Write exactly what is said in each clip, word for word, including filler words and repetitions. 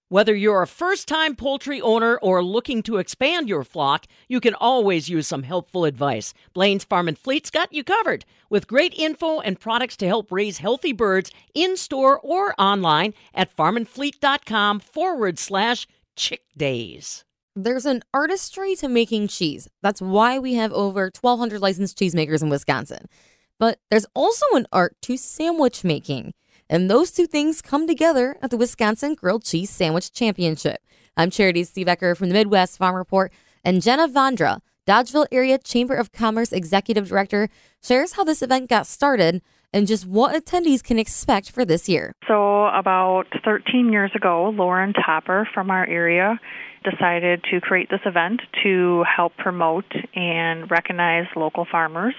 Whether you're a first-time poultry owner or looking to expand your flock, you can always use some helpful advice. Blaine's Farm and Fleet's got you covered with great info and products to help raise healthy birds in-store or online at farmandfleet.com forward slash chick days. There's an artistry to making cheese. That's why we have over twelve hundred licensed cheesemakers in Wisconsin. But there's also an art to sandwich making. And those two things come together at the Wisconsin Grilled Cheese Sandwich Championship. I'm Charity Stevecker from the Midwest Farm Report, and Jenna Vondra, Dodgeville Area Chamber of Commerce Executive Director, shares how this event got started and just what attendees can expect for this year. So about thirteen years ago, Lauren Topper from our area decided to create this event to help promote and recognize local farmers.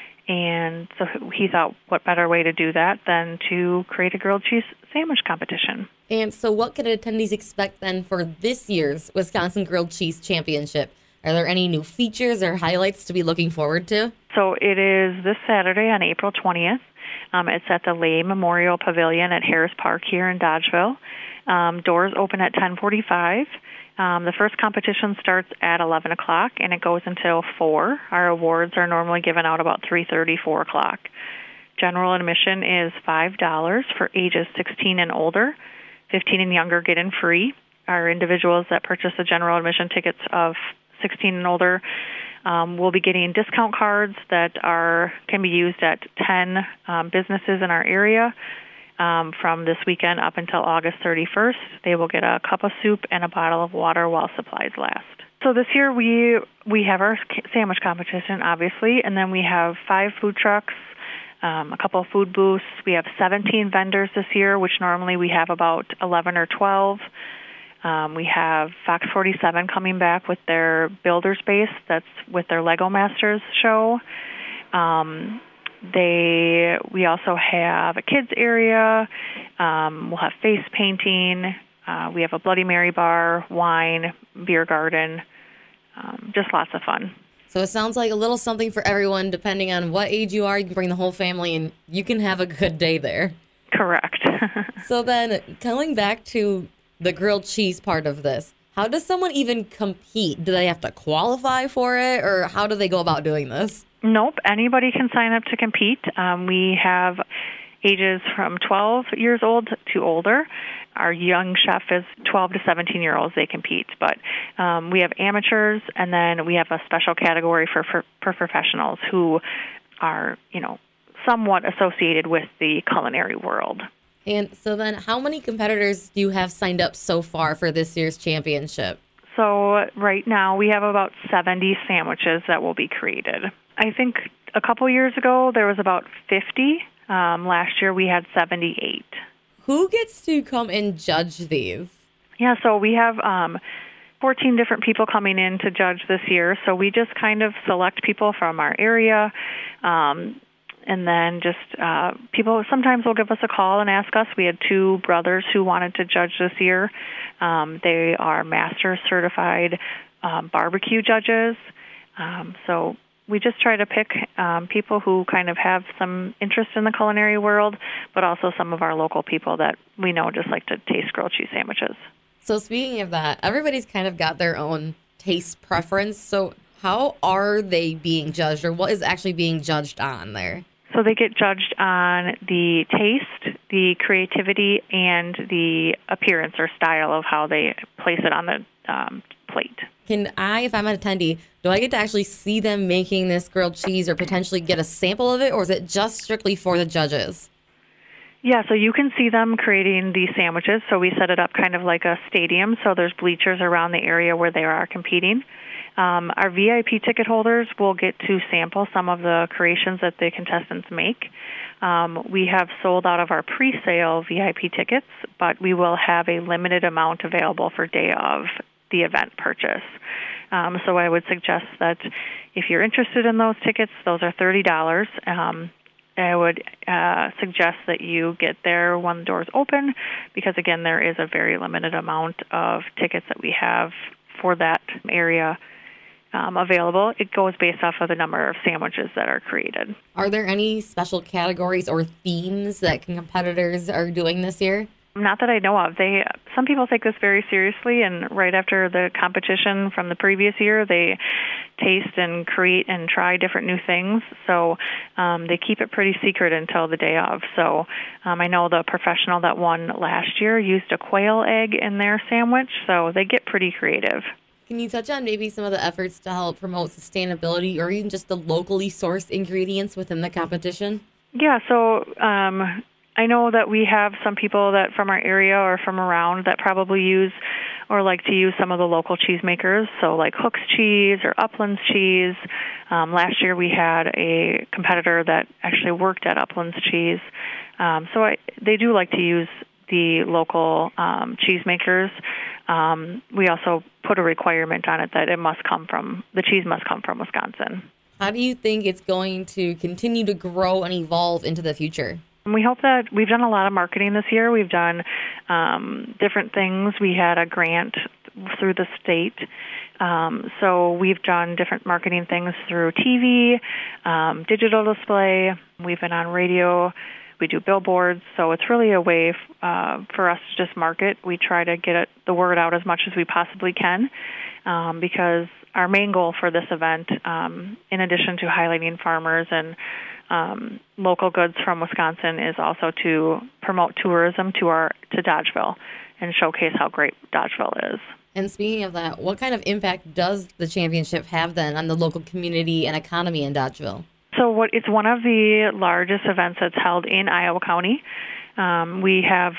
And so he thought, what better way to do that than to create a grilled cheese sandwich competition. And so what can attendees expect then for this year's Wisconsin Grilled Cheese Championship? Are there any new features or highlights to be looking forward to? So it is this Saturday on April twentieth. Um, it's at the Lay Memorial Pavilion at Harris Park here in Dodgeville. Um, doors open at ten forty-five. Um, the first competition starts at eleven o'clock, and it goes until four. Our awards are normally given out about three thirty, four o'clock. General admission is five dollars for ages sixteen and older. fifteen and younger get in free. Our individuals that purchase the general admission tickets of sixteen and older um, will be getting discount cards that are can be used at ten um, businesses in our area. Um, from this weekend up until August thirty-first, they will get a cup of soup and a bottle of water while supplies last. So this year we we have our sandwich competition, obviously, and then we have five food trucks, um, a couple of food booths. We have seventeen vendors this year, which normally we have about eleven or twelve. Um, we have Fox forty-seven coming back with their Builder Space. That's with their Lego Masters show. Um, They, we also have a kids area. Um, we'll have face painting. Uh, we have a Bloody Mary bar, wine, beer garden. Um, just lots of fun. So it sounds like a little something for everyone. Depending on what age you are, you can bring the whole family and you can have a good day there. Correct. So then coming back to the grilled cheese part of this, how does someone even compete? Do they have to qualify for it, or how do they go about doing this? Nope. Anybody can sign up to compete. Um, we have ages from twelve years old to older. Our young chef is twelve to seventeen-year-olds. They compete. But um, we have amateurs, and then we have a special category for, for, for professionals who are, you know, somewhat associated with the culinary world. And so then how many competitors do you have signed up so far for this year's championship? So right now we have about seventy sandwiches that will be created. I think a couple years ago there was about fifty. Um, last year we had seventy-eight. Who gets to come and judge these? Yeah, so we have um, fourteen different people coming in to judge this year. So we just kind of select people from our area. Um, And then just uh, people sometimes will give us a call and ask us. We had two brothers who wanted to judge this year. Um, they are master certified um, barbecue judges. Um, so we just try to pick um, people who kind of have some interest in the culinary world, but also some of our local people that we know just like to taste grilled cheese sandwiches. So speaking of that, everybody's kind of got their own taste preference. So how are they being judged, or what is actually being judged on there? So they get judged on the taste, the creativity, and the appearance or style of how they place it on the um, plate. Can I, if I'm an attendee, do I get to actually see them making this grilled cheese or potentially get a sample of it, or is it just strictly for the judges? Yeah, so you can see them creating these sandwiches. So we set it up kind of like a stadium, so there's bleachers around the area where they are competing. Um, our V I P ticket holders will get to sample some of the creations that the contestants make. Um, we have sold out of our pre-sale V I P tickets, but we will have a limited amount available for day of the event purchase. Um, so I would suggest that if you're interested in those tickets, those are thirty dollars. Um, I would uh, suggest that you get there when the doors open because, again, there is a very limited amount of tickets that we have for that area um, available. It goes based off of the number of sandwiches that are created. Are there any special categories or themes that competitors are doing this year? Not that I know of. They some people take this very seriously, and right after the competition from the previous year, they taste and create and try different new things. So um, they keep it pretty secret until the day of. So um, I know the professional that won last year used a quail egg in their sandwich, so they get pretty creative. Can you touch on maybe some of the efforts to help promote sustainability or even just the locally sourced ingredients within the competition? Yeah, so um, I know that we have some people that from our area or from around that probably use or like to use some of the local cheesemakers, so like Hook's Cheese or Upland's Cheese. Um, last year we had a competitor that actually worked at Upland's Cheese. Um, so I, they do like to use the local um, cheesemakers. Um, we also put a requirement on it that it must come from, the cheese must come from Wisconsin. How do you think it's going to continue to grow and evolve into the future? We hope that we've done a lot of marketing this year. We've done um, different things. We had a grant through the state. Um, so we've done different marketing things through T V, um, digital display. We've been on radio. We do billboards. So it's really a way uh, for us to just market. We try to get it, the word out as much as we possibly can um, because our main goal for this event, um, in addition to highlighting farmers and um, local goods from Wisconsin, is also to promote tourism to our to Dodgeville and showcase how great Dodgeville is. And speaking of that, what kind of impact does the championship have then on the local community and economy in Dodgeville? So what it's one of the largest events that's held in Iowa County. Um, we have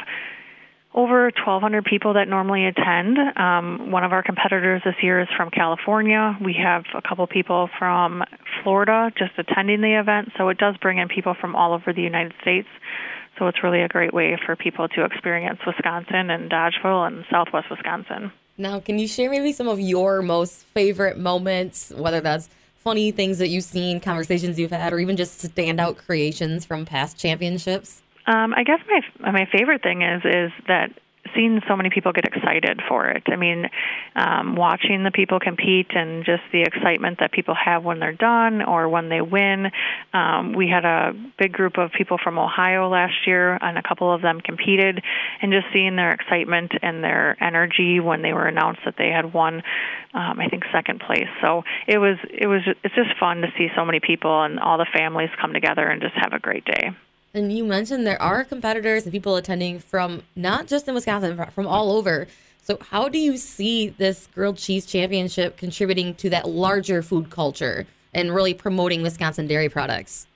over twelve hundred people that normally attend. Um, one of our competitors this year is from California. We have a couple people from Florida just attending the event, so it does bring in people from all over the United States. So it's really a great way for people to experience Wisconsin and Dodgeville and Southwest Wisconsin. Now, can you share maybe some of your most favorite moments, whether that's funny things that you've seen, conversations you've had, or even just standout creations from past championships? Um, I guess my my favorite thing is is that seeing so many people get excited for it. I mean, um, watching the people compete and just the excitement that people have when they're done or when they win. Um, we had a big group of people from Ohio last year, and a couple of them competed, and just seeing their excitement and their energy when they were announced that they had won, um, I think, second place. So it was it was it's just fun to see so many people and all the families come together and just have a great day. And you mentioned there are competitors and people attending from not just in Wisconsin, but from all over. So how do you see this grilled cheese championship contributing to that larger food culture and really promoting Wisconsin dairy products?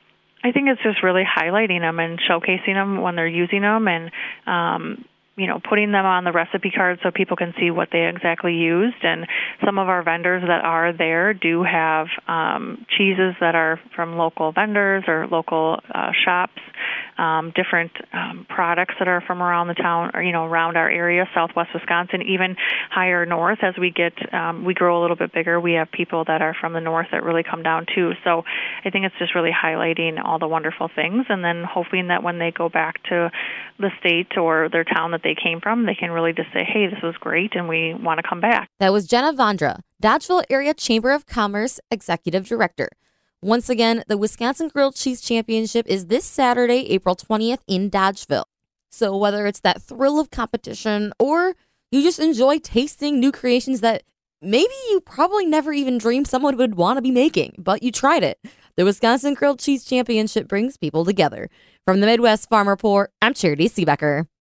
I think it's just really highlighting them and showcasing them when they're using them, and um, you know, putting them on the recipe card so people can see what they exactly used. And some of our vendors that are there do have um, cheeses that are from local vendors or local uh, shops, um, different um, products that are from around the town, or, you know, around our area, Southwest Wisconsin, even higher north. As we get, um, we grow a little bit bigger, we have people that are from the north that really come down too. So I think it's just really highlighting all the wonderful things, and then hoping that when they go back to the state or their town that they came from, they can really just say, hey, this was great and we want to come back. That was Jenna Vondra, Dodgeville Area Chamber of Commerce Executive Director. Once again, the Wisconsin Grilled Cheese Championship is this Saturday, April twentieth in Dodgeville. So whether it's that thrill of competition or you just enjoy tasting new creations that maybe you probably never even dreamed someone would want to be making, but you tried it, the Wisconsin Grilled Cheese Championship brings people together. From the Midwest Farm Report, I'm Charity Seebecker.